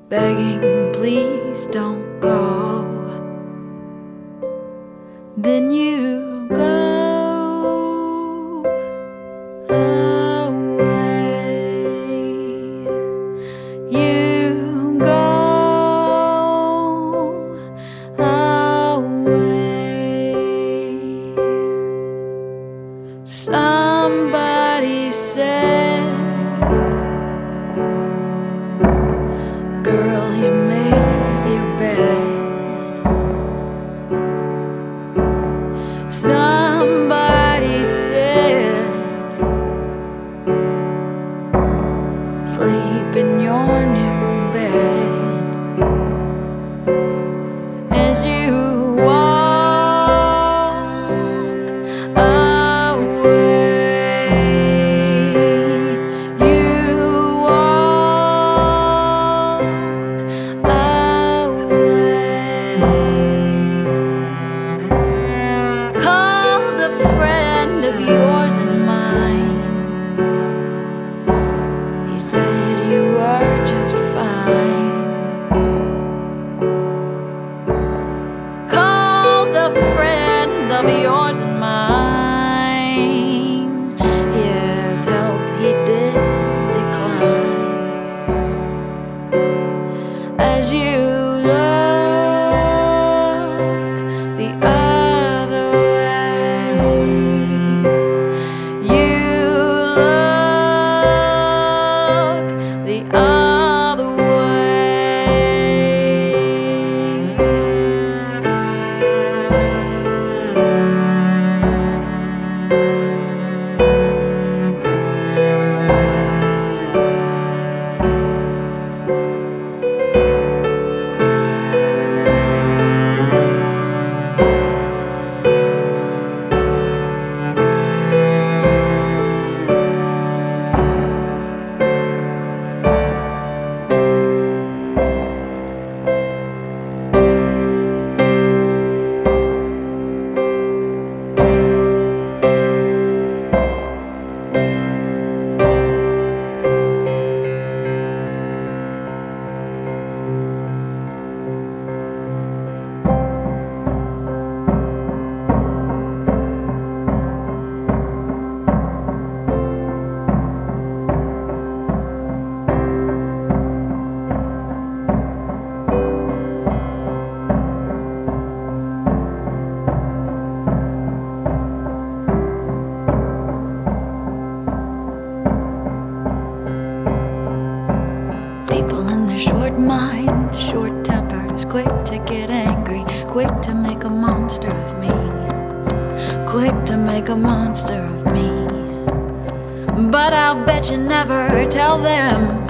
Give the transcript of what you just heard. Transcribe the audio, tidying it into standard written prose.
begging, please don't go. Then you go away. You go away. Somebody said, girl, you made your bed. Somebody said, sleep in your new bed. As you walk away, you walk away. Called a friend of yours and mine. He said you were just fine. Called a friend of yours and mine. His help he did decline. As you look the other way, you look the other way. People in their short minds, short tempers, quick to get angry, quick to make a monster of me, quick to make a monster of me. But I'll bet you never tell them